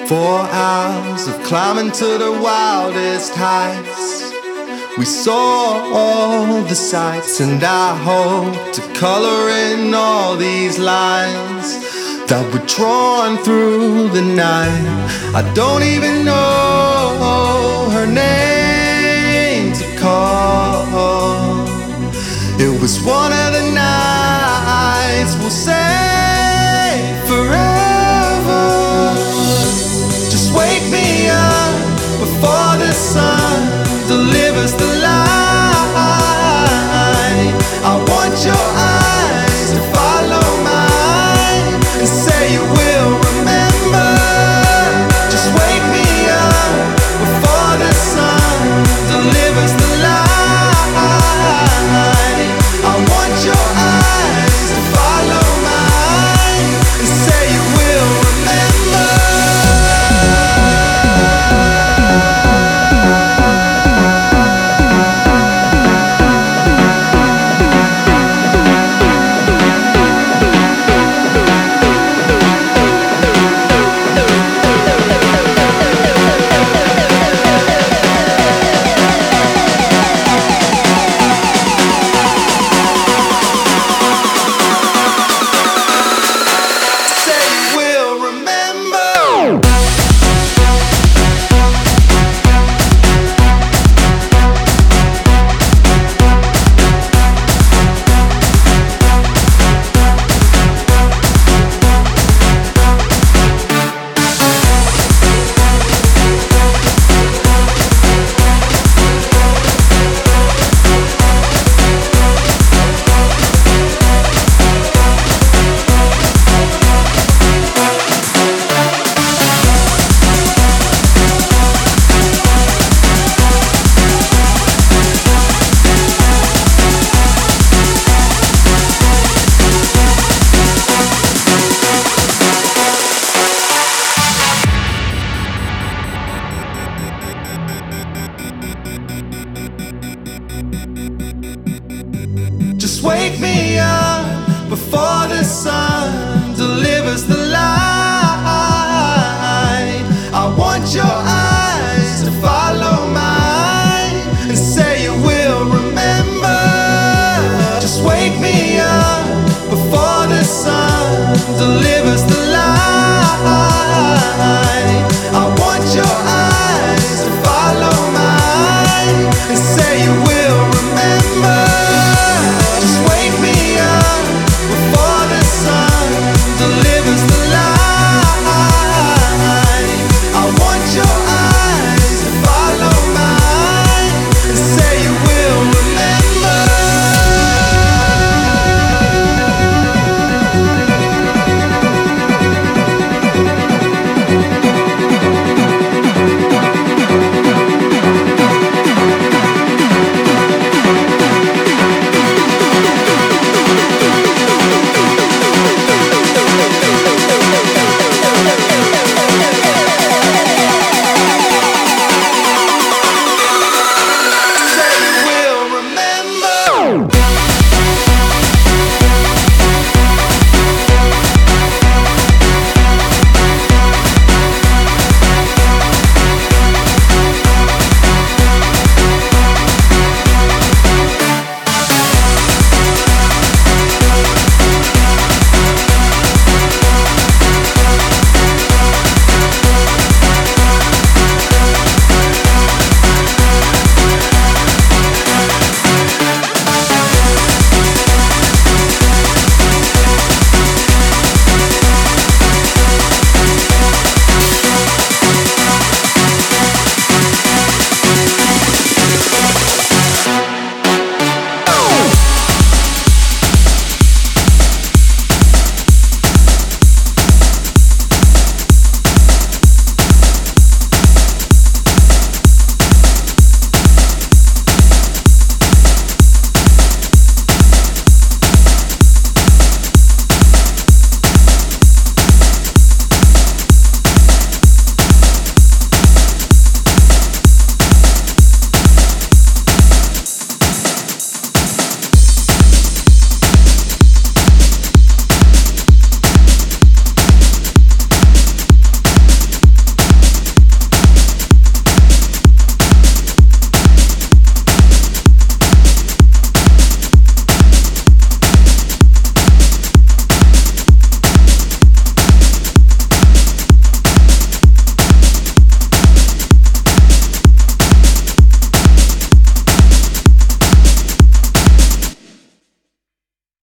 4 hours of climbing to the wildest heights. We saw all the sights, and I hope to color in all these lines that were drawn through the night. I don't even know her name to call. It was one of the nights we'll say forever. Just wake me up before the sun delivers the light. I want your eyes to follow mine and say you will remember. Just wake me up before the sun delivers the light. I want your eyes to follow mine and say you will remember. Just wake me up before the sun delivers the light. I want your eyes to follow mine and say you will remember. Just wake me up before the sun delivers